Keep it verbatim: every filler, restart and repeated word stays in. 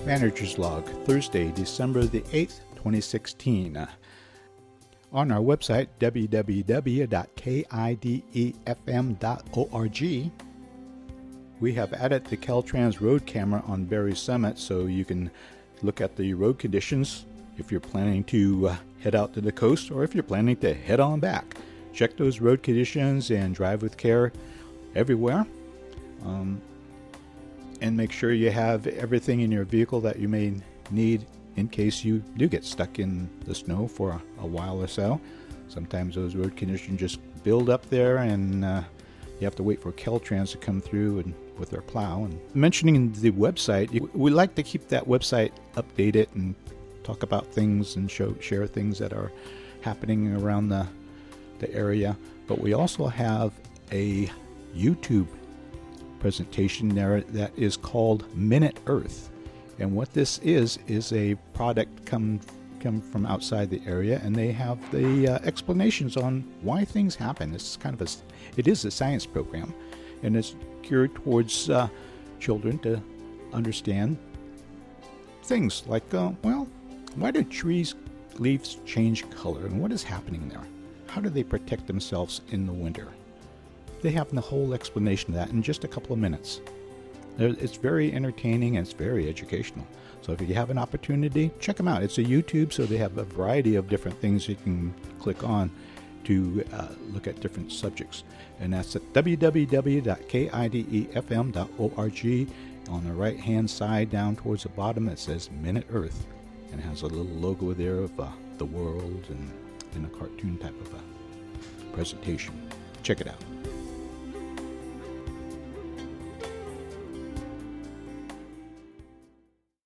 Manager's Log, Thursday, December the eighth, twenty sixteen. On our website, w w w dot kidefm dot org, we have added the Caltrans road camera on Berry Summit so you can look at the road conditions if you're planning to uh, head out to the coast or if you're planning to head on back. Check those road conditions and drive with care everywhere. Um, and make sure you have everything in your vehicle that you may need in case you do get stuck in the snow for a, a while or so. Sometimes those road conditions just build up there and uh, you have to wait for Caltrans to come through and with their plow. And mentioning the website, we like to keep that website updated and talk about things and show share things that are happening around the, the area. But we also have a YouTube presentation there that is called Minute Earth. And what this is, is a product come, come from outside the area, and they have the uh, explanations on why things happen. It's kind of a, it is a science program, and it's geared towards uh, children to understand things like, uh, well, why do trees' leaves change color, and what is happening there? How do they protect themselves in the winter? They have the whole explanation of that in just a couple of minutes. It's very entertaining and it's very educational. So if you have an opportunity, check them out. It's a YouTube, so they have a variety of different things you can click on to uh, look at different subjects. And that's at w w w dot kidefm dot org. On the right-hand side, down towards the bottom, it says Minute Earth. And it has a little logo there of uh, the world and in a cartoon type of a presentation. Check it out.